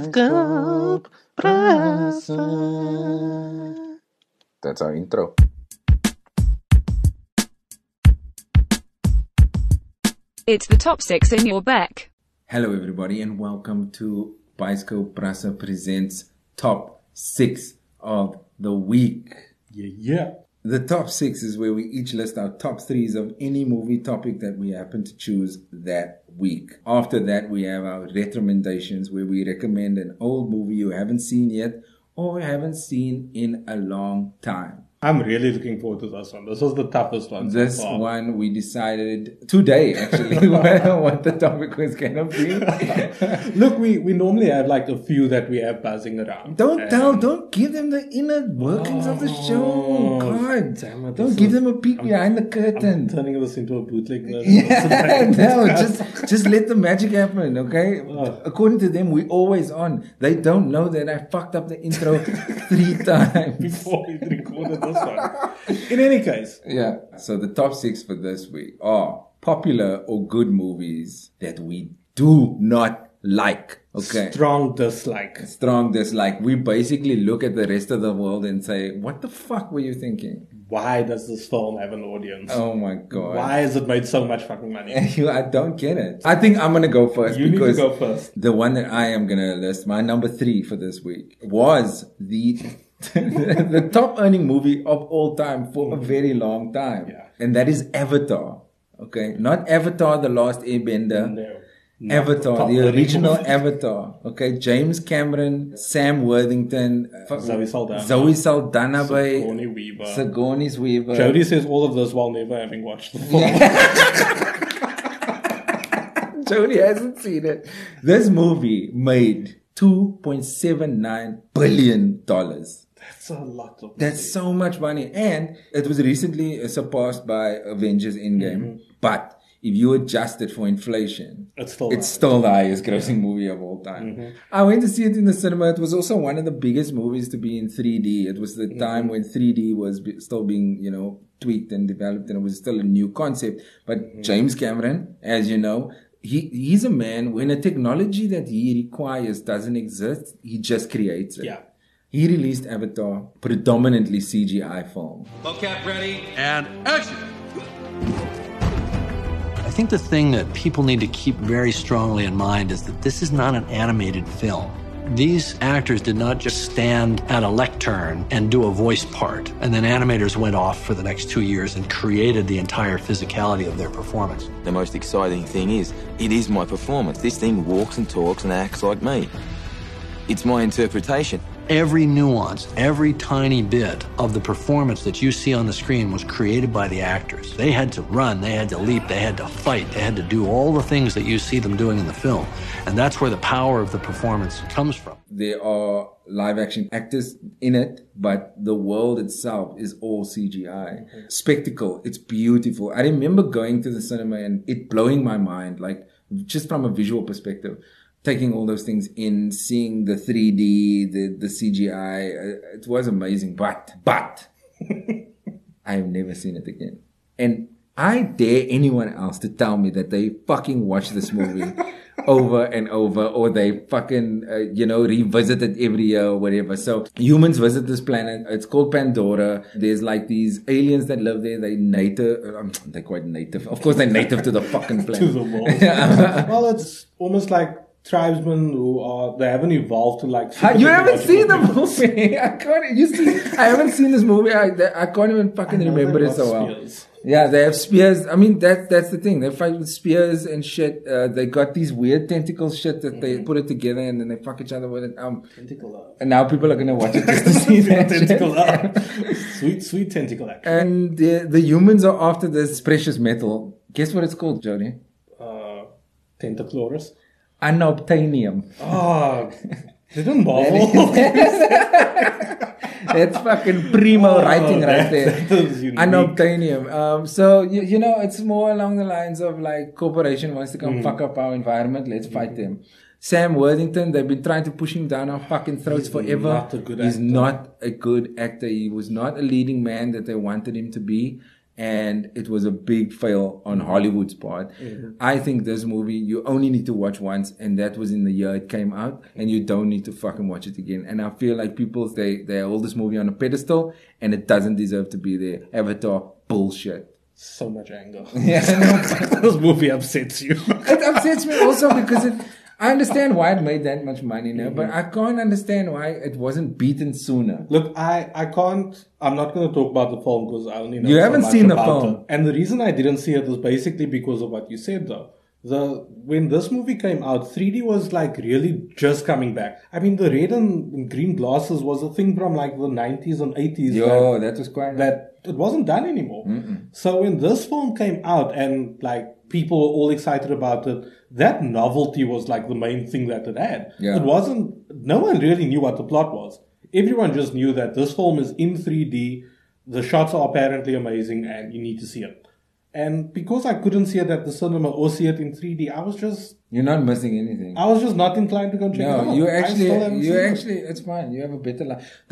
Bioscope Brasa. That's our intro. It's the top 6 in your back. Hello everybody and welcome to Bioscope Brasa presents Top 6 of the Week. Yeah. The top 6 is where we each list our top 3s of any movie topic that we happen to choose that week. After that, we have our recommendations where we recommend an old movie you haven't seen yet or haven't seen in a long time. I'm really looking forward to this one. This was the toughest one. This one we decided today actually what the topic was going to be. Look, we normally have like a few that we have buzzing around. Don't give them the inner workings of the show. God, damn it, don't give them a peek behind the curtain. I'm turning this into a bootleg version. Yeah, no, just let the magic happen, okay? According to them, we always on. They don't know that I fucked up the intro 3 times before we recorded this one. In any case. Yeah. So the top 6 for this week are popular or good movies that we do not like. Okay. Strong dislike. We basically look at the rest of the world and say, what the fuck were you thinking? Why does this film have an audience? Oh my God. Why has it made so much fucking money? I don't get it. I think I'm going to go first. You need to go first. The one that I am going to list, my number 3 for this week, was the top earning movie of all time for a very long time. Yeah. And that is Avatar. Okay. Not Avatar, The Last Airbender. No. Avatar, the original Avatar. Okay, James Cameron, Sam Worthington, Zoe Saldana, Sigourney Weaver. Jody says all of this while never having watched the film. Jody hasn't seen it. This movie made $2.79 billion. That's a lot of money. That's so much money. And it was recently surpassed by Avengers Endgame. Mm-hmm. But if you adjust it for inflation, it's still the highest grossing movie of all time. Mm-hmm. I went to see it in the cinema. It was also one of the biggest movies to be in 3D. It was the time when 3D was still being, tweaked and developed, and it was still a new concept. But James Cameron, as you know, he's a man, when a technology that he requires doesn't exist, he just creates it. Yeah. He released Avatar, predominantly CGI film. Mocap ready, and action! I think the thing that people need to keep very strongly in mind is that this is not an animated film. These actors did not just stand at a lectern and do a voice part, and then animators went off for the next 2 years and created the entire physicality of their performance. The most exciting thing is, it is my performance. This thing walks and talks and acts like me. It's my interpretation. Every nuance, every tiny bit of the performance that you see on the screen was created by the actors. They had to run, they had to leap, they had to fight, they had to do all the things that you see them doing in the film. And that's where the power of the performance comes from. There are live action actors in it, but the world itself is all CGI. Mm-hmm. Spectacle, it's beautiful. I remember going to the cinema and it blowing my mind, like just from a visual perspective. Taking all those things in, seeing the 3D, the CGI, it was amazing. But I've never seen it again. And I dare anyone else to tell me that they fucking watch this movie over and over, or they fucking, revisit it every year or whatever. So humans visit this planet. It's called Pandora. There's like these aliens that live there. They're quite native. Of course, they're native to the fucking planet. To the world. Well, it's almost like tribesmen they haven't evolved to like. You haven't seen the movie. I haven't seen this movie. I can't even fucking remember it so well. Spears. Yeah, they have spears. I mean, that's the thing. They fight with spears and shit. They got these weird tentacle shit that they put it together and then they fuck each other with it. Tentacle up. And now people are gonna watch it just to see that tentacle up. Sweet tentacle action. And the humans are after this precious metal. Guess what it's called, Jody? Tentaclorus. Unobtainium. Oh, didn't Marvel? That's fucking primo writing right there. Unobtainium. So, it's more along the lines of like corporation wants to come fuck up our environment. Let's fight them. Sam Worthington, they've been trying to push him down our fucking throats forever. He's not a good actor. He was not a leading man that they wanted him to be. and it was a big fail on Hollywood's part. I think this movie, you only need to watch once, and that was in the year it came out, and you don't need to fucking watch it again. And I feel like people, they hold this movie on a pedestal, and it doesn't deserve to be there. Avatar, bullshit. So much anger. Yeah, This movie upsets you. It upsets me also because I understand why it made that much money now, but I can't understand why it wasn't beaten sooner. Look, I'm not going to talk about the film because I only know You so haven't much seen the about film. it. And the reason I didn't see it was basically because of what you said though. When this movie came out, 3D was like really just coming back. I mean, the red and green glasses was a thing from like the 90s and 80s. That was quite... That it wasn't done anymore. So when this film came out and like people were all excited about it, that novelty was like the main thing that it had. Yeah. No one really knew what the plot was. Everyone just knew that this film is in 3D, the shots are apparently amazing, and you need to see it. And because I couldn't see it at the cinema or see it in 3D, You're not missing anything. I was just not inclined to go check it out. It's fine. You have a better life.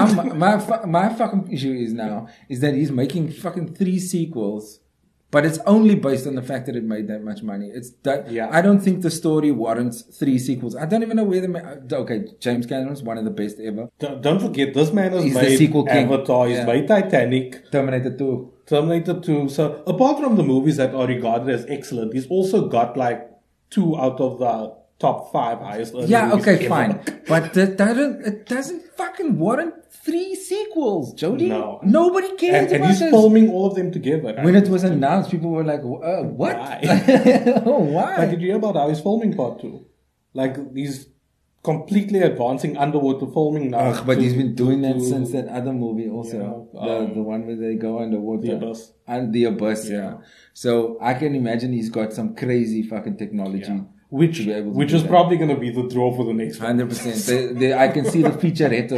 My fucking issue is that he's making fucking 3 sequels, but it's only based on the fact that it made that much money. I don't think the story warrants 3 sequels. I don't even know where okay, James Cameron's one of the best ever. Don't forget, this man has He's the made sequel king. Avatar, he's made Titanic, Terminator 2. So apart from the movies that are regarded as excellent, he's also got like 2 out of the top 5 highest earning movies ever. Fine. But it doesn't fucking warrant 3 sequels, Jody. No. Nobody cares and about he's this. filming all of them together. Right? When it was announced, people were like, what? Why? Why? Like, did you hear about how he's filming part 2? Like, he's completely advancing underwater filming now. But he's been doing that since that other movie also. The one where they go underwater. The Abyss. And The Abyss, yeah. So I can imagine he's got some crazy fucking technology. Yeah. Which is probably going to be the draw for the next one. 100%. I can see the featurette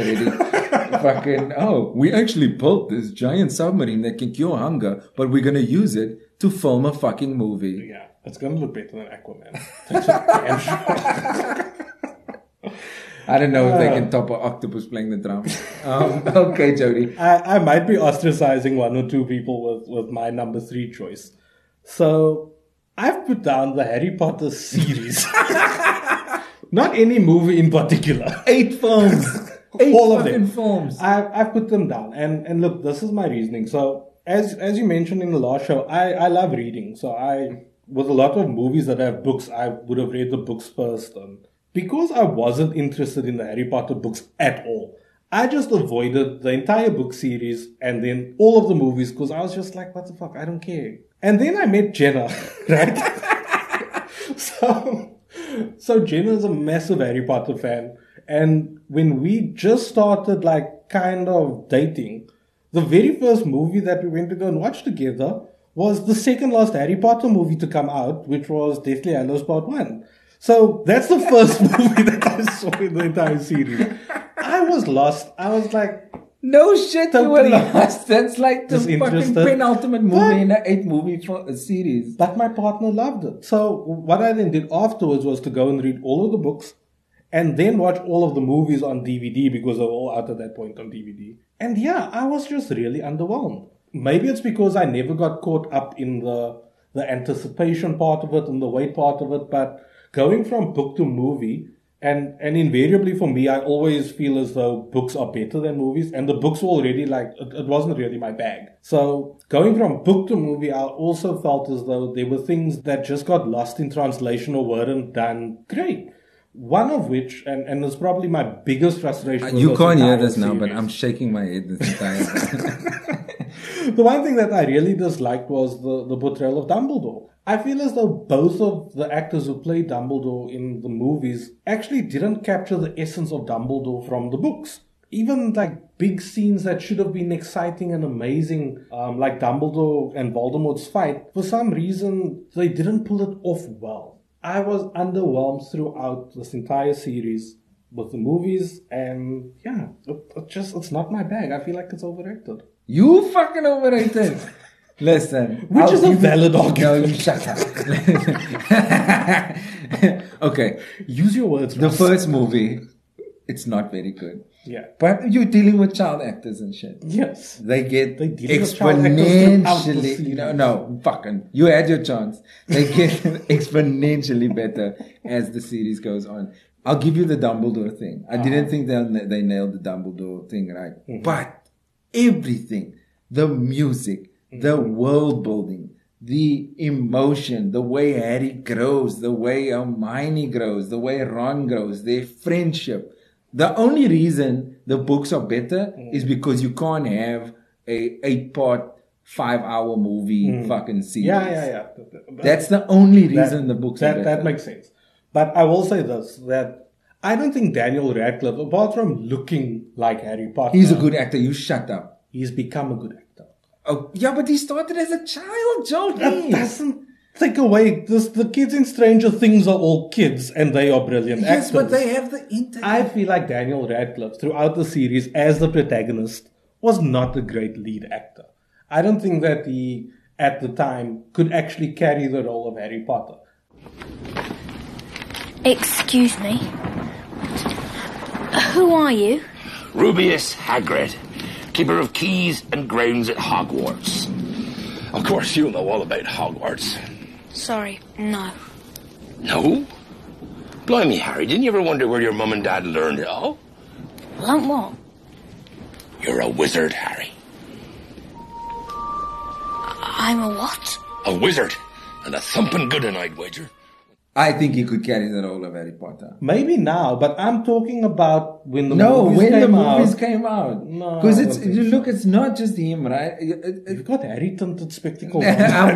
already. We actually built this giant submarine that can cure hunger, but we're going to use it to film a fucking movie. Yeah, it's going to look better than Aquaman. That's for damn sure. I don't know if they can top an octopus playing the drums. Okay, Jody. I might be ostracizing 1 or 2 people with my number 3 choice. So, I've put down the Harry Potter series. Not any movie in particular. 8 films. 8 all of them. Films. I've put them down. And look, this is my reasoning. So, as you mentioned in the last show, I love reading. So, with a lot of movies that have books, I would have read the books first. Because I wasn't interested in the Harry Potter books at all, I just avoided the entire book series and then all of the movies because I was just like, what the fuck, I don't care. And then I met Jenna, right? So Jenna is a massive Harry Potter fan. And when we just started like kind of dating, the very first movie that we went to go and watch together was the second last Harry Potter movie to come out, which was Deathly Hallows Part 1. So that's the first movie that I saw in the entire series. I was lost. I was like, no shit, totally you were lost. That's like the fucking penultimate movie in an 8-movie series. But my partner loved it. So what I then did afterwards was to go and read all of the books and then watch all of the movies on DVD because they were all out at that point on DVD. And yeah, I was just really underwhelmed. Maybe it's because I never got caught up in the anticipation part of it and the wait part of it, but going from book to movie, and invariably for me, I always feel as though books are better than movies, and the books were already like, it wasn't really my bag. So going from book to movie, I also felt as though there were things that just got lost in translation or weren't done great. One of which, and it's probably my biggest frustration. You can't hear this now, but I'm shaking my head this entire time. The one thing that I really disliked was the portrayal of Dumbledore. I feel as though both of the actors who played Dumbledore in the movies actually didn't capture the essence of Dumbledore from the books. Even like big scenes that should have been exciting and amazing, like Dumbledore and Voldemort's fight, for some reason they didn't pull it off well. I was underwhelmed throughout this entire series with the movies, and yeah, it's not my bag. I feel like it's overrated. You fucking overrated. Listen. Which is a valid argument. No, you shut up. Okay. Use your words. The first movie it's not very good. Yeah. But you're dealing with child actors and shit. Yes. They get dealing with child actors throughout the series. Fucking, you had your chance. They get exponentially better as the series goes on. I'll give you the Dumbledore thing. I didn't think they nailed the Dumbledore thing right. But everything, the music, the world building, the emotion, the way Harry grows, the way Hermione grows, the way Ron grows, their friendship. The only reason the books are better is because you can't have a 8-part, 5-hour movie fucking series. Yeah. That's the only reason the books are better. That makes sense. But I will say this, that I don't think Daniel Radcliffe, apart from looking like Harry Potter... He's a good actor. You shut up. He's become a good actor. Oh, yeah, but he started as a child, Joe. That doesn't take away... The kids in Stranger Things are all kids and they are brilliant actors. Yes, but they have the internet. I feel like Daniel Radcliffe, throughout the series, as the protagonist, was not a great lead actor. I don't think that he, at the time, could actually carry the role of Harry Potter. Excuse me. Who are you? Rubeus Hagrid, keeper of keys and grounds at Hogwarts. Of course, you know all about Hogwarts. Sorry, no. No? Blimey, Harry, didn't you ever wonder where your mum and dad learned it all? Learned what? You're a wizard, Harry. I'm a what? A wizard. And a thumping good one, I'd wager. I think he could carry the role of Harry Potter. Maybe now, but I'm talking about when the movies came out. No, because it's not just him, right? You've got Harry tinted spectacles. I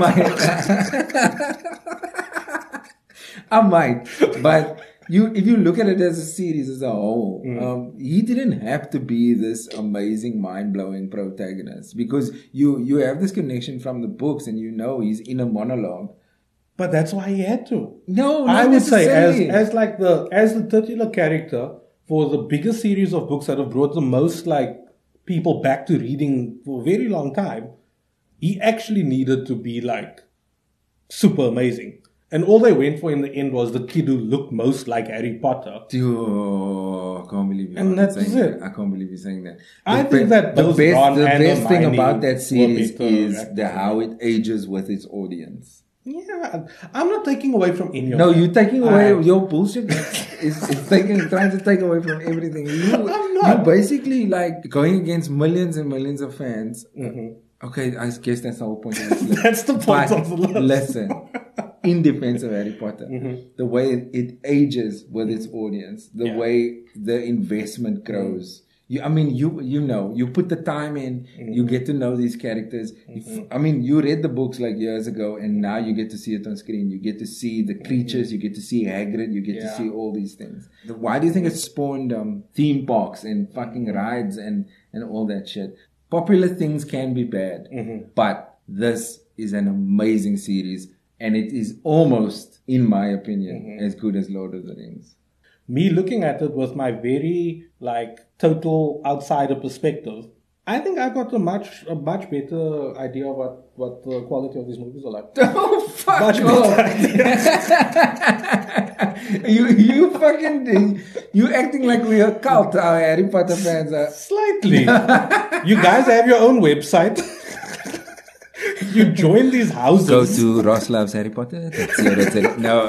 might, but if you look at it as a series as a whole, he didn't have to be this amazing, mind-blowing protagonist because you have this connection from the books, and he's in a monologue. But that's why he had to. No, I would say as the titular character for the biggest series of books that have brought the most people back to reading for a very long time, he actually needed to be super amazing. And all they went for in the end was the kid who looked most like Harry Potter. Oh, I can't believe and that's it. I can't believe you're saying that. I think that the best thing about that series is how it ages with its audience. Yeah, I'm not taking away from any of No, that. you're taking away your bullshit. It's trying to take away from everything. I'm not. You're basically going against millions and millions of fans. Mm-hmm. Okay, I guess that's the whole point of this list. That's the point of the list. Listen, in defense of Harry Potter, the way it ages with its audience, the way the investment grows. You put the time in, you get to know these characters. You read the books years ago, and now you get to see it on screen. You get to see the creatures, you get to see Hagrid, you get to see all these things. Why do you think it spawned theme parks and fucking rides and all that shit? Popular things can be bad, but this is an amazing series, and it is almost, in my opinion, as good as Lord of the Rings. Me looking at it with my very total outsider perspective, I think I got a much better idea of what the quality of these movies are like. Oh fuck! Much you fucking you acting like we're a cult. Our Harry Potter fans are slightly. You guys have your own website. You join these houses. Go to Ross Loves Harry Potter. No.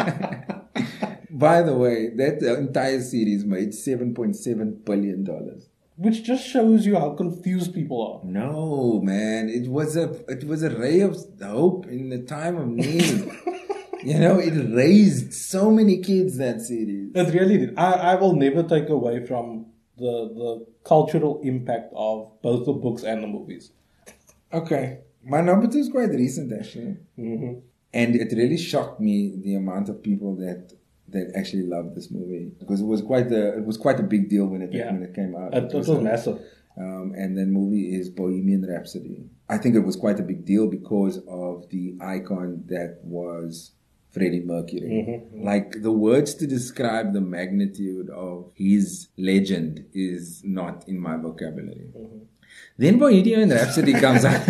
By the way, that entire series made $7.7 billion. Which just shows you how confused people are. No, man. It was a ray of hope in the time of need. It raised so many kids, that series. It really did. I will never take away from the cultural impact of both the books and the movies. Okay. My number 2 is quite recent, actually. Mm-hmm. And it really shocked me, the amount of people that actually loved this movie, because it was quite a big deal when it came out. It was massive. And that movie is Bohemian Rhapsody. I think it was quite a big deal because of the icon that was Freddie Mercury. Mm-hmm. The words to describe the magnitude of his legend is not in my vocabulary. Mm-hmm. Then Bohemian Rhapsody comes out.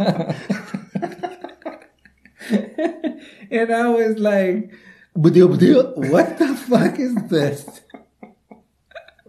And I was like, what the fuck is this?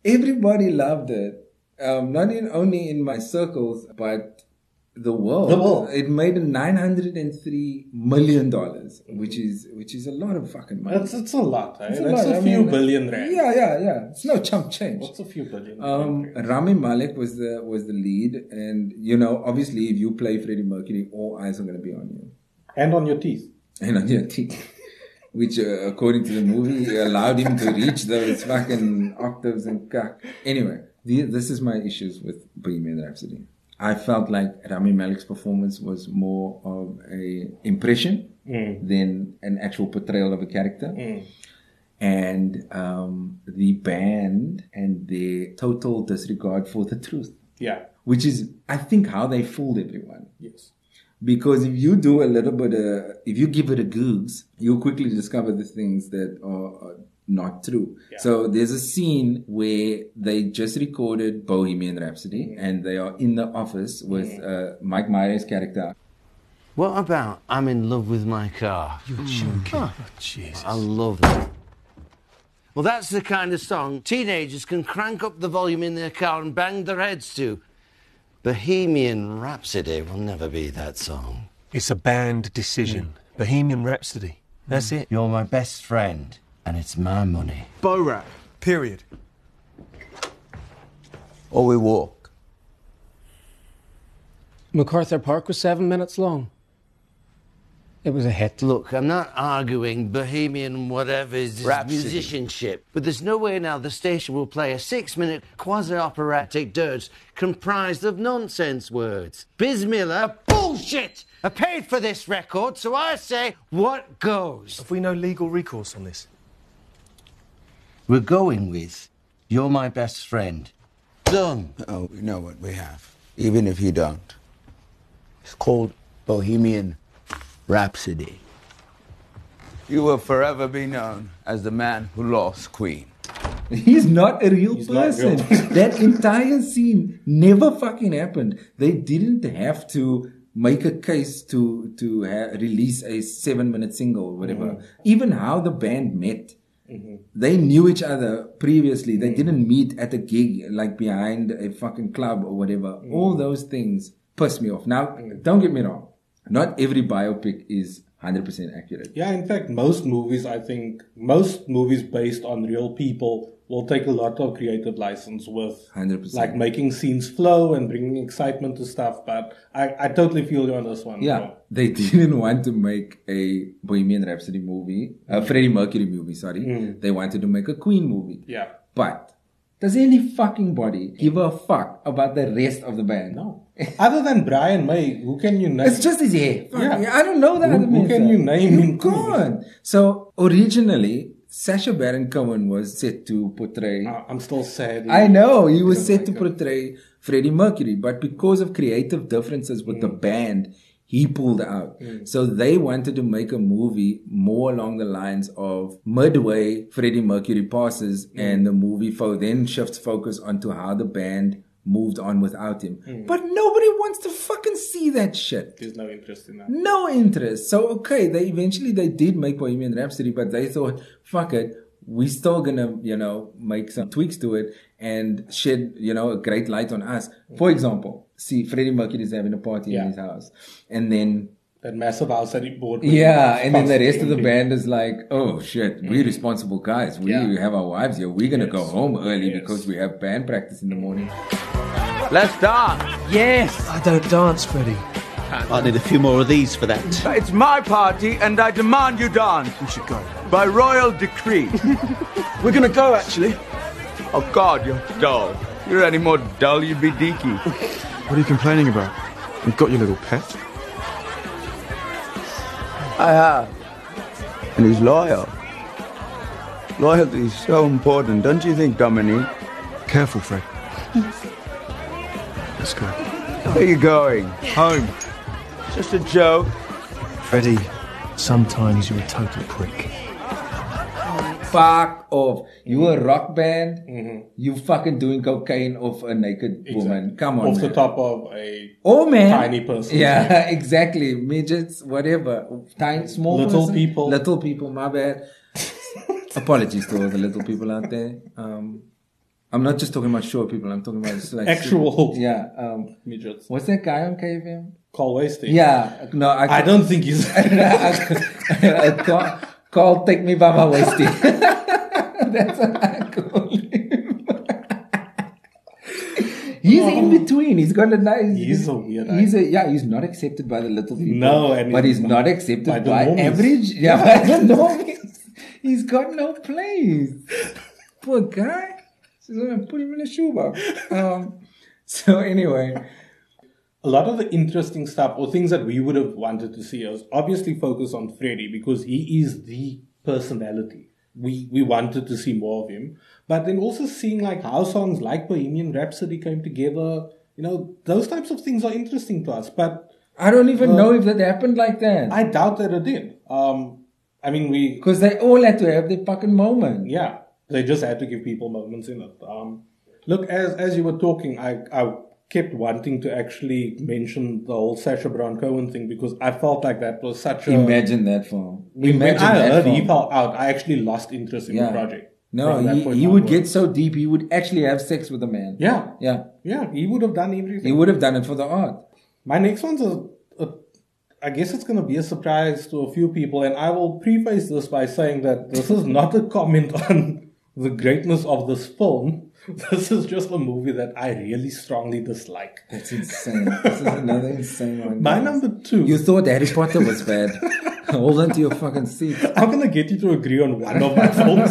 Everybody loved it. Not only in my circles, but the world. It made $903 million, which is a lot of fucking money. It's a lot, right? That's a few billion rand. Yeah. It's no chump change. What's a few billion? Rami Malek was the lead, and obviously, if you play Freddie Mercury, all eyes are going to be on you, and on your teeth, which, according to the movie, allowed him to reach those fucking octaves and cuck. Anyway, this is my issues with Bohemian Rhapsody. I felt like Rami Malek's performance was more of a impression than an actual portrayal of a character. And the band and their total disregard for the truth. Yeah. Which is, I think, how they fooled everyone. Yes. Because if you do a little bit if you give it a goose, you'll quickly discover the things that are not true. Yeah. So there's a scene where they just recorded Bohemian Rhapsody and they are in the office with Mike Myers' character. What about I'm in love with my car? You're joking. Oh, Jesus. I love that. Well, that's the kind of song teenagers can crank up the volume in their car and bang their heads to. Bohemian Rhapsody will never be that song. It's a band decision. Bohemian Rhapsody. That's it. You're my best friend. And it's my money. Bo-Rap. Period. Or we walk. MacArthur Park was 7 minutes long. It was a hit. Look, I'm not arguing Bohemian whatever's musicianship, but there's no way now the station will play a 6-minute quasi-operatic dirge comprised of nonsense words. Biz Miller, bullshit! I paid for this record, so I say, what goes? Have we no legal recourse on this? We're going with You're My Best Friend. Done. Oh, we know what we have, even if you don't. It's called Bohemian Rhapsody. You will forever be known as the man who lost Queen. He's not a real person. That entire scene never fucking happened. They didn't have to make a case to release a 7-minute single or whatever. Even how the band met. They knew each other previously. They didn't meet at a gig, like behind a fucking club or whatever. All those things piss me off. Now, don't get me wrong. Not every biopic is 100% accurate. Yeah, in fact, most movies based on real people will take a lot of creative license with 100%. Like making scenes flow and bringing excitement to stuff. But I totally feel you on this one. Yeah, they didn't want to make a Bohemian Rhapsody movie, a Freddie Mercury movie, sorry. They wanted to make a Queen movie. Yeah. But does any fucking body give a fuck about the rest of the band? No. Other than Brian May, who can you name? It's just his hair. Yeah. I don't know that. Who can you name? You can't. So originally, Sacha Baron Cohen was set to portray... I'm still sad. I know. He was set to portray Freddie Mercury. But because of creative differences with the band, he pulled out. So they wanted to make a movie more along the lines of midway Freddie Mercury passes and the movie then shifts focus onto how the band moved on without him. But nobody wants to fucking see that shit. There's no interest in that. No interest. So, okay, they did make Bohemian Rhapsody, but they thought, fuck it, we still gonna, make some tweaks to it and shed, a great light on us. For example, see, Freddie Mercury is having a party in his house. And then that massive house that he bought. Yeah, and then the rest of the band is like, oh shit, we're responsible guys. We have our wives here. We're going to go home early because we have band practice in the morning. Let's dance. Yes. I don't dance, Freddie. I need a few more of these for that. It's my party and I demand you dance. We should go. By royal decree. We're going to go, actually. Oh God, you're dull. If you're any more dull, you'd be Deaky. What are you complaining about? You've got your little pet. I have. And he's loyal. Loyalty is so important, don't you think, Dominique? Careful, Fred. Let's go. Where are you going? Home. Just a joke. Freddie, sometimes you're a total prick. Fuck off. You a rock band? You fucking doing cocaine off a naked woman. Come on, off the top of a tiny person. Yeah, exactly. Midgets, whatever. Tiny, small little person. people. Little people, my bad. Apologies to all the little people out there. I'm not just talking about short people. I'm talking about like actual midgets. What's that guy on KFM? Carl Wasting. Yeah, no, I don't think he's. Carl, take me by my wasting. That's what I call him. He's in between. He's got a nice. He's a weird. He's not accepted by the little people. No, but he's not accepted by average. Yeah, by the normies. He's got no place. Poor guy. She's gonna put him in a shoebox. So anyway. A lot of the interesting stuff or things that we would have wanted to see us obviously focus on Freddy because he is the personality. We wanted to see more of him. But then also seeing like how songs like Bohemian Rhapsody came together, those types of things are interesting to us. But I don't even know if that happened like that. I doubt that it did. Because they all had to have their fucking moment. Yeah. They just had to give people moments in it. Look, as you were talking, I kept wanting to actually mention the whole Sacha Baron Cohen thing because I felt like that was such a... Imagine that film. When I heard he fell out, I actually lost interest in the project. No, he would get so deep, he would actually have sex with a man. Yeah. Yeah. Yeah, he would have done everything. He would have done it for the art. My next one's I guess it's going to be a surprise to a few people, and I will preface this by saying that this is not a comment on the greatness of this film. This is just a movie that I really strongly dislike. That's insane. This is another insane one. My number 2. You thought Harry Potter was bad. Hold on to your fucking seat. I'm going to get you to agree on one of my films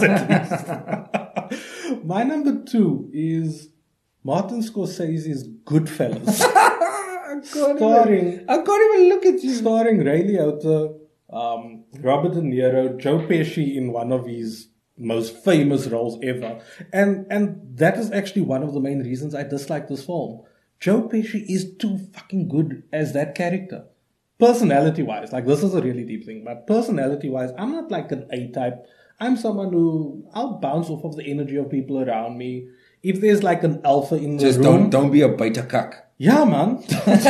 at least. My number 2 is Martin Scorsese's Goodfellas. I can't even look at you. Starring Ray Liotta, Robert De Niro, Joe Pesci in one of his most famous roles ever. And that is actually one of the main reasons I dislike this film. Joe Pesci is too fucking good as that character. Personality-wise, like this is a really deep thing, but personality-wise, I'm not like an A-type. I'm someone who, I'll bounce off of the energy of people around me. If there's like an alpha in the room... Just don't be a beta cuck. Yeah, man.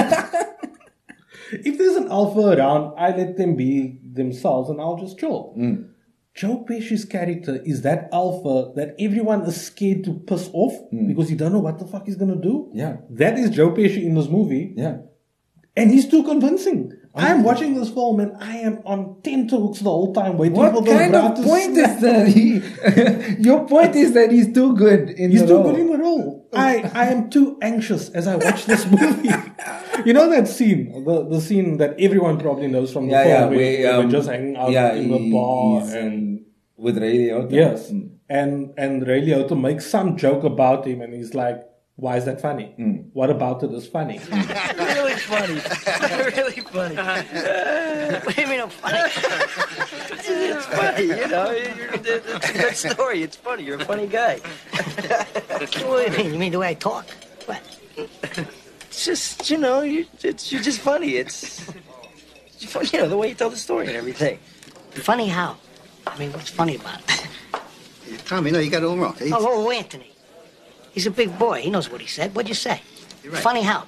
If there's an alpha around, I let them be themselves and I'll just chill. Joe Pesci's character is that alpha that everyone is scared to piss off because you don't know what the fuck he's going to do. Yeah. That is Joe Pesci in this movie. Yeah. And he's too convincing. I am watching this film and I am on tenterhooks the whole time waiting for the What kind of point is that? Your point is that he's too good in the role. He's too good in the role. I am too anxious as I watch this movie. You know that scene, the scene that everyone probably knows from the film where we're just hanging out in the bar and with Ray Liotta. Yes. And Ray Liotta makes some joke about him and he's like, why is that funny? What about it is funny? Really funny. Really funny. What do you mean I'm funny? It's funny, it's a good story. It's funny. You're a funny guy. What do you mean? You mean the way I talk? What? It's just, you're just funny. It's the way you tell the story and everything. Funny how? I mean, what's funny about it? Tommy, no, you got it all wrong. Oh, Anthony. He's a big boy. He knows what he said. What'd you say? You're right. Funny how?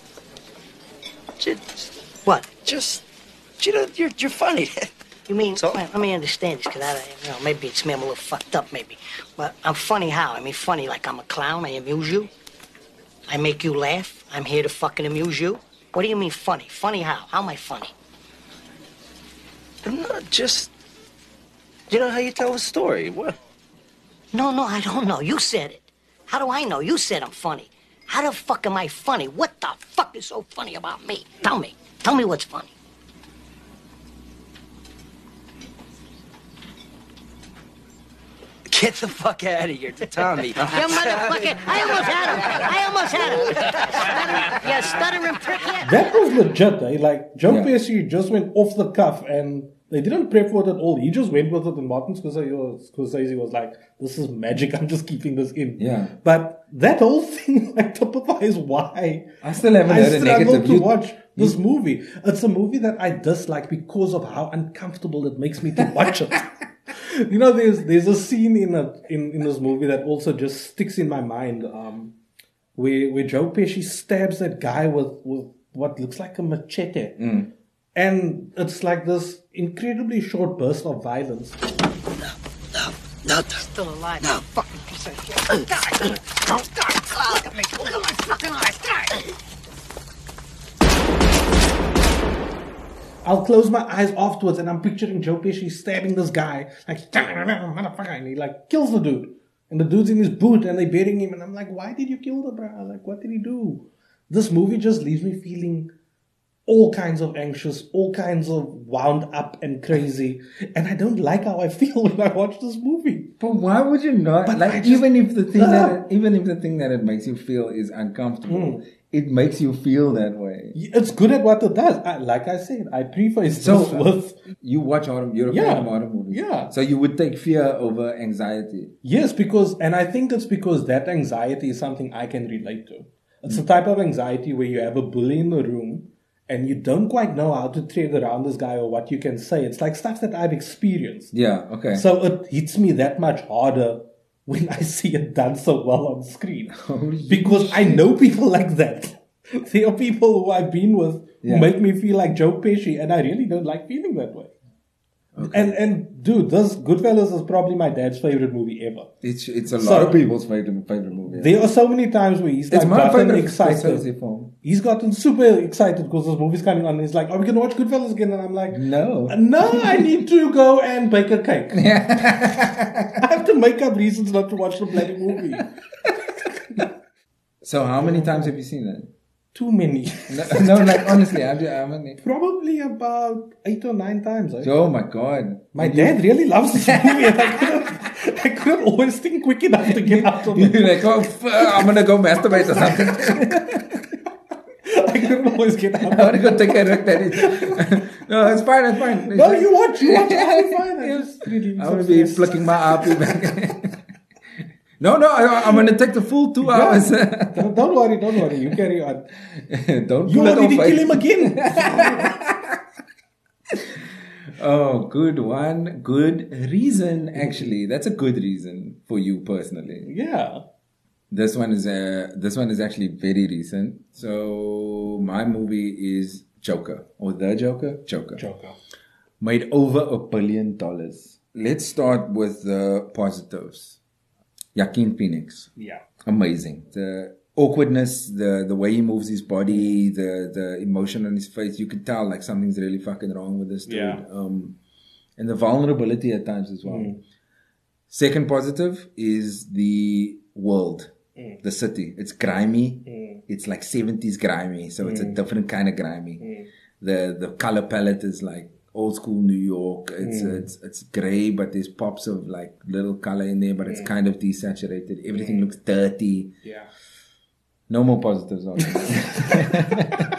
What? You're funny. You mean, well, let me understand this, because maybe it's me, I'm a little fucked up, maybe. But I'm funny how? I mean, funny like I'm a clown, I amuse you? I make you laugh? I'm here to fucking amuse you? What do you mean funny? Funny how? How am I funny? Not just, how you tell a story. What? No, I don't know. You said it. How do I know? You said I'm funny. How the fuck am I funny? What the fuck is so funny about me? Tell me. Tell me what's funny. Get the fuck out of here, Tommy. You motherfucker. I almost had him. You stuttering prick. Yeah. That was legit, eh? Like, Joe Pesci just went off the cuff and they didn't prep for it at all. He just went with it and Martin Scorsese was like, this is magic. I'm just keeping this in. Yeah. But that whole thing typifies why I still haven't heard a negative to watch this movie. It's a movie that I dislike because of how uncomfortable it makes me to watch it. There's a scene in this movie that also just sticks in my mind, where Joe Pesci stabs that guy with what looks like a machete, and it's like this incredibly short burst of violence. No, still alive. No, fucking piece of shit. Die. Don't die. Look at me. Look at my fucking eyes. Die. I'll close my eyes afterwards and I'm picturing Joe Pesci stabbing this guy, like, motherfucker, and he like kills the dude. And the dude's in his boot and they're burying him and I'm like, why did you kill the bro? Like, what did he do? This movie just leaves me feeling all kinds of anxious, all kinds of wound up and crazy. And I don't like how I feel when I watch this movie. But why would you not? But like, even if the thing that it makes you feel is uncomfortable, it makes you feel that way. It's good at what it does. Like I said, I preface this with... You watch you're a fan of horror movies. Yeah. So you would take fear over anxiety. Yes, and I think it's because that anxiety is something I can relate to. It's the type of anxiety where you have a bully in the room and you don't quite know how to tread around this guy or what you can say. It's like stuff that I've experienced. Yeah, okay. So it hits me that much harder when I see it done so well on screen. Because I know people like that. There are people who I've been with who make me feel like Joe Pesci, and I really don't like feeling that way. Okay. And dude, this Goodfellas is probably my dad's favorite movie ever. It's a lot of people's favorite movie. There are so many times where he's like gotten excited. He's gotten super excited because this movie's coming on. And he's like, "Are we gonna watch Goodfellas again?" And I'm like, "No, I need to go and bake a cake. I have to make up reasons not to watch the bloody movie." So, how many times have you seen that? Too many. No, like honestly, how many? Probably about 8 or 9 times. Oh my god! My dad really loves this movie, and I couldn't always think quick enough to get out of it. You're like, I'm gonna go masturbate or something. I couldn't always get out. I want to go take a look at it. No, it's fine. No, you watch. I'm fine. I want to be flicking my armpit back. No, I'm going to take the full 2 hours. Don't worry. You carry on. Don't you wanted to kill him again. Oh, good one. Good reason, actually. That's a good reason for you personally. Yeah. This one is actually very recent. So my movie is Joker. Or The Joker? Joker. Made over $1 billion. Let's start with the positives. Joaquin Phoenix. Yeah. Amazing. The awkwardness, the way he moves his body, the emotion on his face, you could tell like something's really fucking wrong with this dude. Yeah. And the vulnerability at times as well. Second positive is the world, the city. It's grimy. It's like 70s grimy. So it's a different kind of grimy. The color palette is like old school New York. It's grey, but there's pops of like little color in there, but it's kind of desaturated. Everything looks dirty. Yeah. No more positives on it.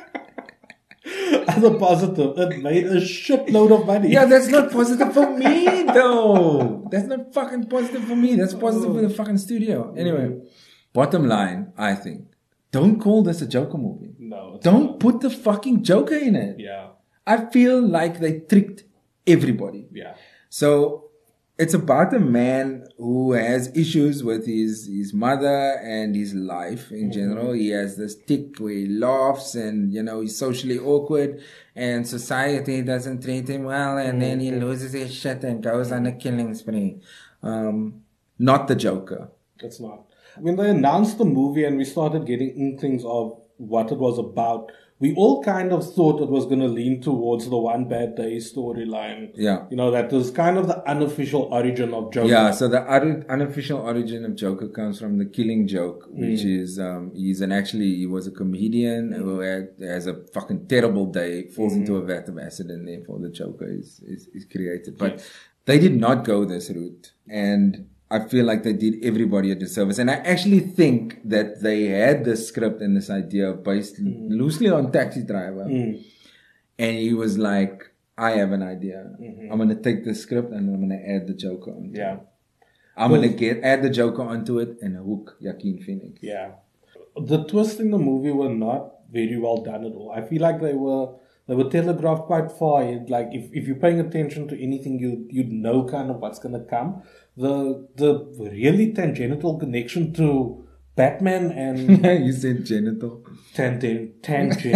As a positive, it made a shitload of money. Yeah, that's not positive for me though. That's not fucking positive for me. That's positive for the fucking studio. Anyway, bottom line, I think, don't call this a Joker movie. No. Don't put the fucking Joker in it. Yeah. I feel like they tricked everybody. Yeah. So it's about a man who has issues with his mother and his life in general. He has this tick where he laughs and, he's socially awkward and society doesn't treat him well, and then he loses his shit and goes on a killing spree. Not the Joker. It's not. When they announced the movie and we started getting inklings of what it was about, we all kind of thought it was going to lean towards the One Bad Day storyline. Yeah. That was kind of the unofficial origin of Joker. Yeah, so the unofficial origin of Joker comes from The Killing Joke, which is, he was a comedian who has a fucking terrible day, falls into a vat of acid, and therefore the Joker is created. But they did not go this route. And I feel like they did everybody a disservice. And I actually think that they had this script and this idea based loosely on Taxi Driver. And he was like, I have an idea. I'm going to take the script and I'm going to add the Joker onto it. I'm going to add the Joker onto it and hook Joaquin Phoenix. Yeah. The twists in the movie were not very well done at all. I feel like they were telegraphed quite far. Like if you're paying attention to anything, you'd know kind of what's going to come. The really tangential connection to Batman and... You said genital. Tangential.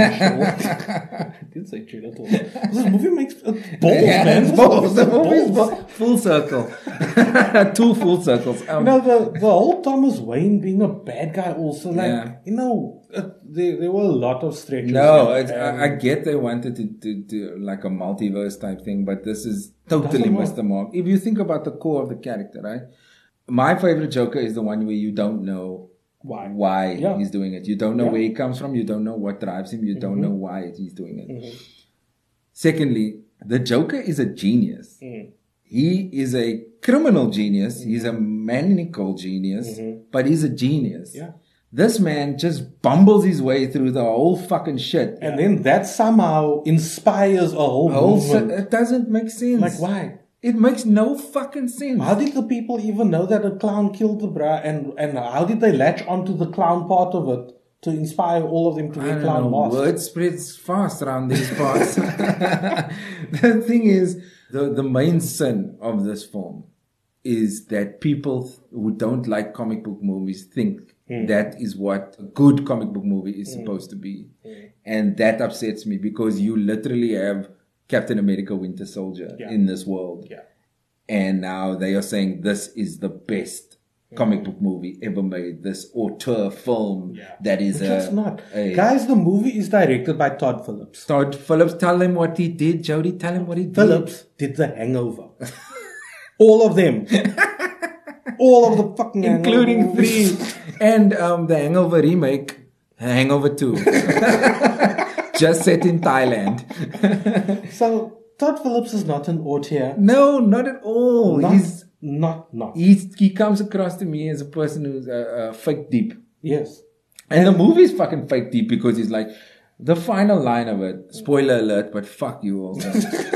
I did say genital. This movie makes balls, man. Balls. The movie's full circle. 2 full circles. The whole Thomas Wayne being a bad guy also, like, there were a lot of stretches. No, I get they wanted to do like a multiverse type thing, but this is totally missed the mark. If you think about the core of the character, right? My favorite Joker is the one where you don't know why he's doing it. You don't know where he comes from. You don't know what drives him. You don't know why he's doing it. Secondly, the Joker is a genius. He is a criminal genius. He's a maniacal genius, but he's a genius. This man just bumbles his way through the whole fucking shit. And then that somehow inspires a whole movement. It doesn't make sense. Like, why? It makes no fucking sense. How did the people even know that a clown killed the bra? And how did they latch onto the clown part of it to inspire all of them to wear clown masks? Word spreads fast around these parts. The thing is, the main sin of this film is that people who don't like comic book movies think that is what a good comic book movie is supposed to be. And that upsets me because you literally have Captain America Winter Soldier in this world. And now they are saying this is the best comic book movie ever made. This auteur film that is It's not. Guys, the movie is directed by Todd Phillips. Todd Phillips, tell him what he did. Jody, tell him what he did. Phillips did The Hangover. All of them. All of the fucking including 3. And the Hangover remake, Hangover 2. Just set in Thailand. So, Todd Phillips is not an auteur. No, not at all. He's not. He comes across to me as a person who's fake deep. Yes. And the movie's fucking fake deep because he's like, the final line of it, spoiler alert, but fuck you also.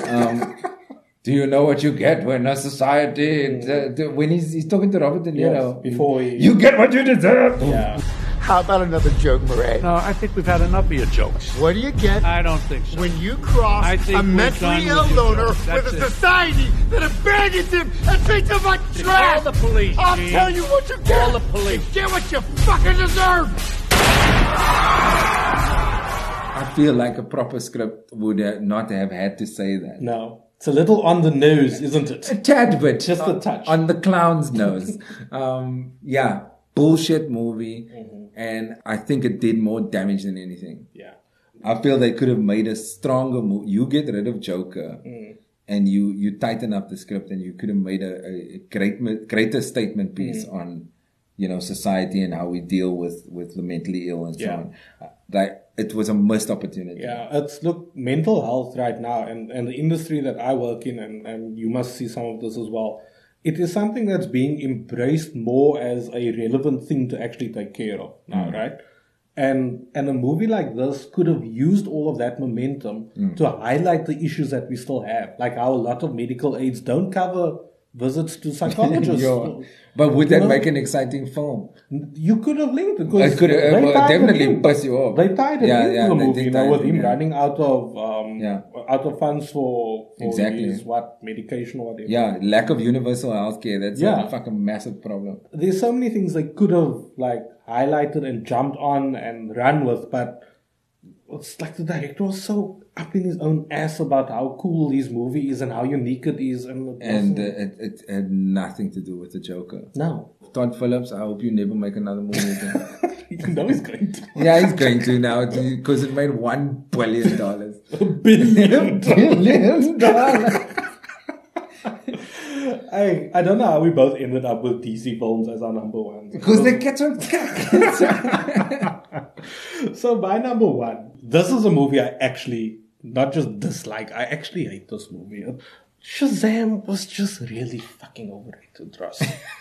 Do you know what you get when a society, when he's talking to Robert De Niro, before you get what you deserve. Yeah. How about another joke, Murray? No, I think we've had enough of your jokes. What do you get? I don't think so. When you cross a mentally ill loner with a society that abandons him and treats him like trash. Call the police, I'll Gene. tell you what you get. Call the police. You get what you fucking deserve. I feel like a proper script would not have had to say that. No. It's a little on the nose, isn't it? A tad bit. Just a touch. On the clown's nose. Bullshit movie. And I think it did more damage than anything. Yeah. I feel they could have made a stronger movie. You get rid of Joker and you tighten up the script and you could have made a greater statement piece on, society and how we deal with the mentally ill and so on. Like, it was a missed opportunity. Yeah, mental health right now and the industry that I work in, and you must see some of this as well. It is something that's being embraced more as a relevant thing to actually take care of now, right? And a movie like this could have used all of that momentum to highlight the issues that we still have. Like how a lot of medical aids don't cover visits to psychologists. But would that make an exciting film? You could have linked it because it could have definitely piss you off. They tied it into the movie, with him running out of funds for his medication or whatever. Yeah, lack of universal healthcare. That's a fucking massive problem. There's so many things they could have highlighted and jumped on and run with, but it's like the director was so up in his own ass about how cool his movie is and how unique it is. And it had nothing to do with the Joker. No. Todd Phillips, I hope you never make another movie again. You know he's going to. Yeah, he's going to now because it made $1 billion. $1 billion. I don't know how we both ended up with DC films as our number one. Because they catch on. So my number one, this is a movie I actually not just dislike, I actually hate this movie. Shazam was just really fucking overrated, Ross.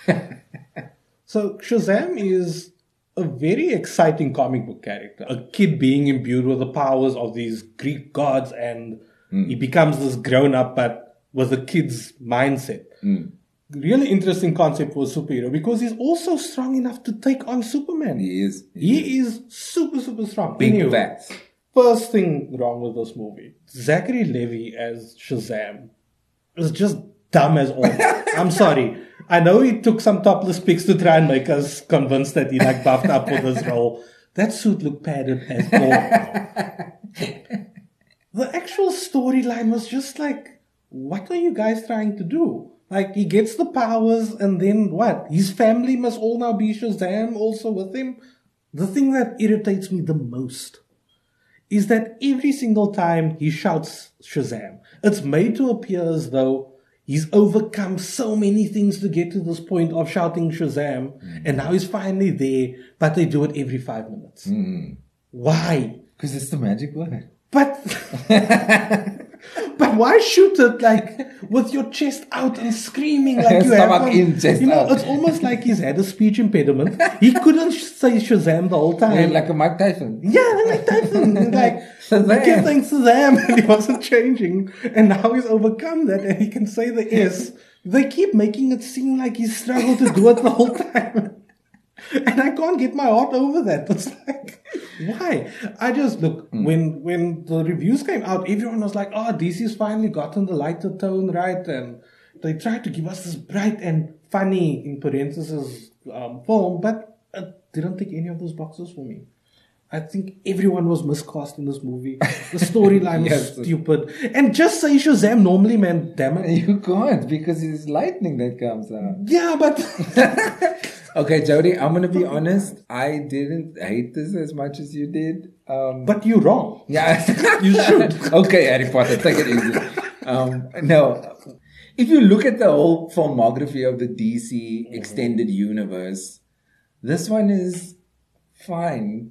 So Shazam is a very exciting comic book character. A kid being imbued with the powers of these Greek gods, and he becomes this grown-up but with a kid's mindset. Really interesting concept for a superhero because he's also strong enough to take on Superman. He is. He is super, super strong. Big facts. First thing wrong with this movie. Zachary Levi as Shazam is just dumb as all. I'm sorry. I know he took some topless pics to try and make us convinced that he like buffed up for this role. That suit looked padded as all. The actual storyline was just like, what are you guys trying to do? Like, he gets the powers and then what? His family must all now be Shazam also with him? The thing that irritates me the most is that every single time he shouts Shazam, it's made to appear as though he's overcome so many things to get to this point of shouting Shazam, and now he's finally there, but they do it every 5 minutes. Why? Because it's the magic word. But why shoot it like with your chest out and screaming like you have? It's almost like he's had a speech impediment. He couldn't say Shazam the whole time. Yeah, like a Mike Tyson. Yeah, like Tyson. Like he kept saying Shazam and he wasn't changing. And now he's overcome that and he can say the S. They keep making it seem like he struggled to do it the whole time. And I can't get my heart over that. It's like, why? I just look, when the reviews came out, everyone was like, oh, DC's finally gotten the lighter tone right. And they tried to give us this bright and funny, in parentheses, film, but it didn't tick any of those boxes for me. I think everyone was miscast in this movie. The storyline was stupid. And just say Shazam normally, man, damn it. You can't, because it's lightning that comes out. Yeah, but... Okay, Jody, I'm going to be honest. I didn't hate this as much as you did. But you're wrong. Yeah. You should. Okay, Harry Potter, take it easy. No. If you look at the whole filmography of the DC extended universe, this one is fine.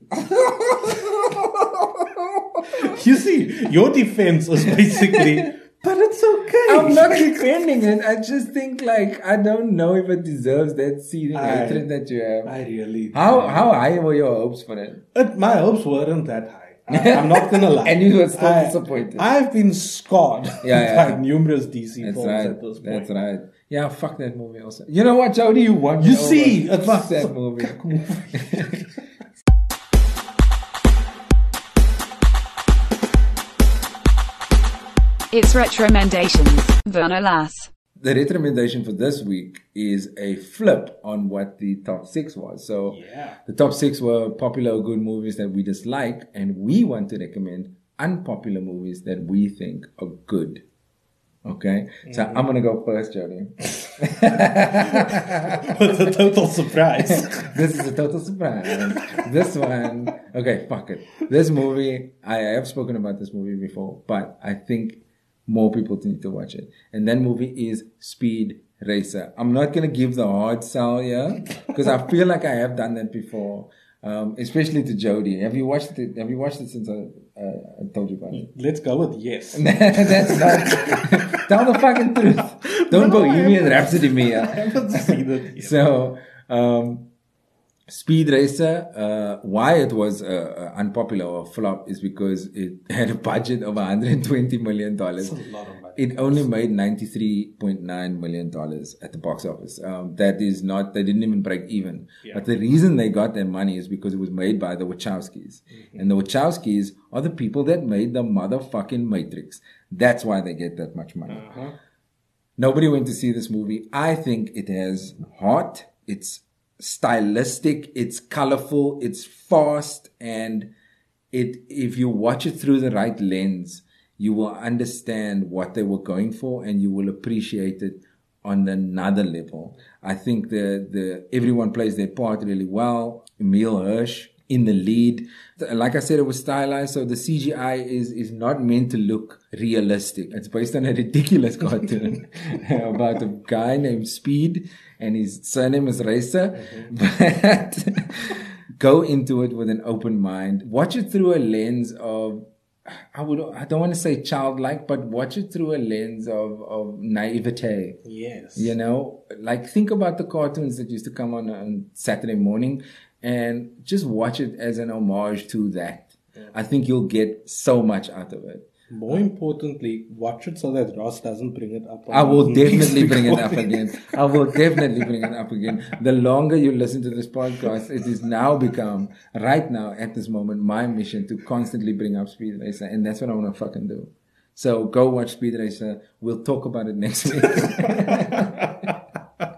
You see, your defense is basically... But it's okay. I'm not defending it. I just think, like, I don't know if it deserves that seething hatred that you have. I really do. How high were your hopes for it? My hopes weren't that high. I'm not going to lie. And you were still disappointed. I've been scarred by numerous DC films at this point. That's right. Yeah, fuck that movie also. You know what, Jody? You won. You see, fuck that movie. It's Retromendations, Werner Lass. The recommendation for this week is a flip on what the top 6 was. So the top 6 were popular or good movies that we dislike, and we want to recommend unpopular movies that we think are good. Okay? So I'm going to go first, Jody. What's a total surprise? This is a total surprise. This one, okay, fuck it. This movie, I have spoken about this movie before, but I think more people need to watch it. And that movie is Speed Racer. I'm not going to give the hard sell here because I feel like I have done that before, especially to Jody. Have you watched it? Have you watched it since I told you about it? Let's go with yes. That's not. Tell the fucking truth. Don't Bohemian Rhapsody me. I haven't seen it yet. So, Speed Racer, why it was unpopular or flop is because it had a budget of $120 million. That's a lot of money. It only made $93.9 million at the box office. That is not, they didn't even break even. Yeah. But the reason they got their money is because it was made by the Wachowskis. Mm-hmm. And the Wachowskis are the people that made the motherfucking Matrix. That's why they get that much money. Uh-huh. Nobody went to see this movie. I think it has heart. It's stylistic, it's colorful, it's fast, and if you watch it through the right lens, you will understand what they were going for and you will appreciate it on another level. I think the everyone plays their part really well. Emile Hirsch in the lead. Like I said, it was stylized, so the CGI is not meant to look realistic. It's based on a ridiculous cartoon about a guy named Speed and his surname is Racer. Mm-hmm. But go into it with an open mind. Watch it through a lens of, I don't want to say childlike, but watch it through a lens of naivete. Yes. You know, like think about the cartoons that used to come on Saturday morning and just watch it as an homage to that. Yeah. I think you'll get so much out of it. More importantly, watch it so that Ross doesn't bring it up. I will definitely bring it up again. I will definitely bring it up again. The longer you listen to this podcast, it has now become, right now, at this moment, my mission to constantly bring up Speed Racer. And that's what I want to fucking do. So go watch Speed Racer. We'll talk about it next week.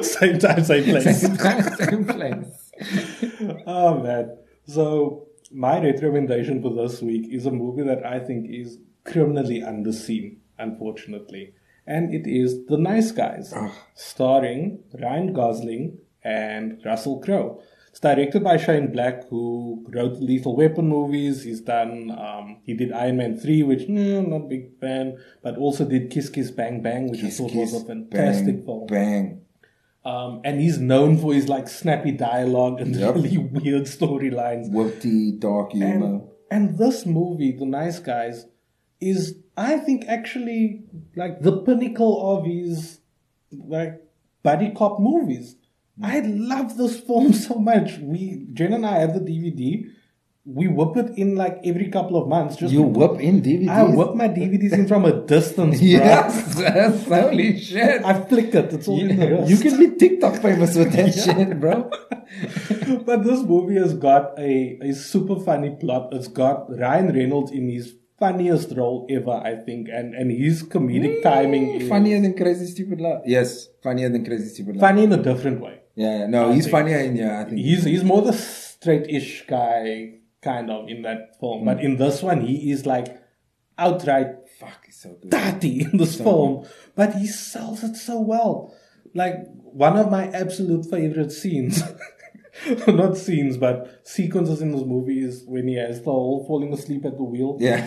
Same time, same place. Same time, same place. Oh, man. So, my recommendation for this week is a movie that I think is criminally underseen, unfortunately. And it is The Nice Guys, starring Ryan Gosling and Russell Crowe. It's directed by Shane Black, who wrote the Lethal Weapon movies. He's done, he did Iron Man 3, which, I'm not a big fan, but also did Kiss Kiss Bang Bang, which I thought was a fantastic film. Bang. And he's known for his like snappy dialogue and really weird storylines. Witty, dark humor. And this movie, The Nice Guys, is, I think, actually like the pinnacle of his like buddy cop movies. I love this film so much. Jen and I have the DVD. We whip it in like every couple of months. You whip in DVDs? I whip my DVDs in from a distance, bro. Yes, holy shit. I flick it. It's all in the wrist. You can be TikTok famous with that shit, bro. But this movie has got a super funny plot. It's got Ryan Reynolds in his funniest role ever, I think. And his comedic timing is... Funnier than Crazy Stupid Love. Yes, funnier than Crazy Stupid Love. Funny in a different way. Yeah, no, he's funnier in, I think. He's more the straight-ish guy, kind of, in that film. But in this one, he is like outright he's so good. dirty in this film. Good. But he sells it so well. Like, one of my absolute favorite scenes, not scenes, but sequences in this movie is when he has the whole falling asleep at the wheel. Yeah.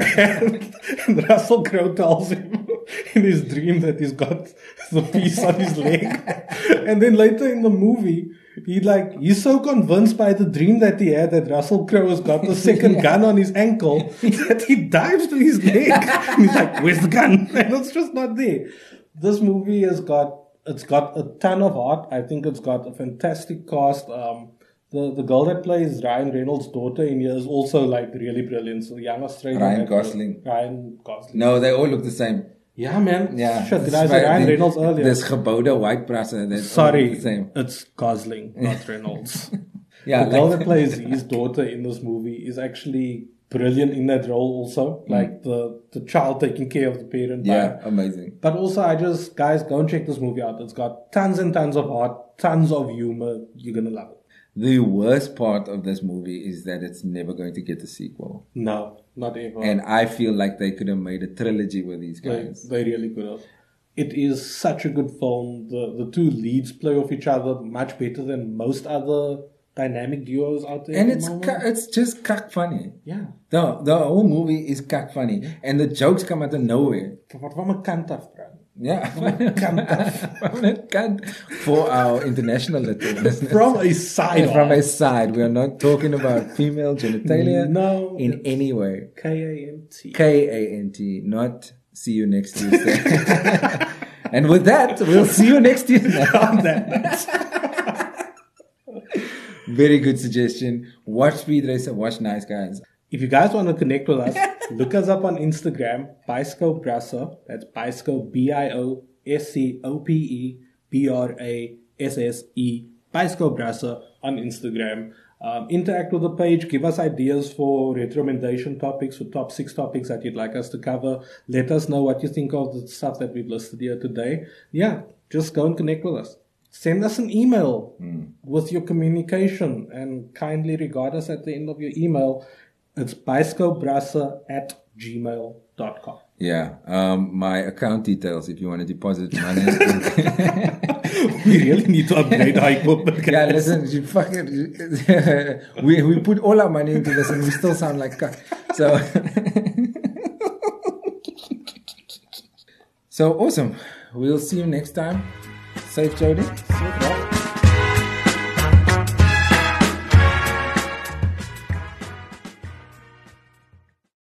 and Russell Crowe tells him in his dream that he's got the piece on his leg. And then later in the movie, he's so convinced by the dream that he had that Russell Crowe has got the second gun on his ankle that he dives to his leg. And he's like, where's the gun? And it's just not there. This movie it's got a ton of heart. I think it's got a fantastic cast. The girl that plays Ryan Reynolds' daughter in here is also like really brilliant. So young Australian. Ryan Gosling. No, they all look the same. Yeah, man. Yeah. Shit, did I say Ryan Reynolds earlier? There's gebouwde white brassen. Sorry, the same. It's Gosling, not Reynolds. Yeah, the girl that plays his daughter in this movie is actually brilliant in that role also. Like the child taking care of the parent. Yeah, amazing. But also, guys, go and check this movie out. It's got tons and tons of heart, tons of humor. You're going to love it. The worst part of this movie is that it's never going to get a sequel. No, not ever. And I feel like they could have made a trilogy with these guys. They really could have. It is such a good film. The two leads play off each other much better than most other dynamic duos out there. And it's just cuck funny. Yeah. The whole movie is cuck funny. And the jokes come out of nowhere. From a kant af, bro. Yeah, for our international listeners. From a side. From a side. We are not talking about female genitalia in any way. K-A-N-T. K-A-N-T. Not see you next Tuesday. And with that, we'll see you next Tuesday. On that. Very good suggestion. Watch Speed Racer, watch Nice Guys. If you guys want to connect with us, look us up on Instagram, Bioscope Brasse. That's Bioscope, B-I-O-S-C-O-P-E, B-R-A-S-S-E, Bioscope Brasse on Instagram. Interact with the page. Give us ideas for recommendation topics, for top 6 topics that you'd like us to cover. Let us know what you think of the stuff that we've listed here today. Yeah, just go and connect with us. Send us an email with your communication and kindly regard us at the end of your email. It's bioscopebrasse@gmail.com. Yeah. My account details if you want to deposit money. We really need to upgrade our equipment. Yeah, listen, we put all our money into this and we still sound like cuck. So awesome. We'll see you next time. Safe, Jody.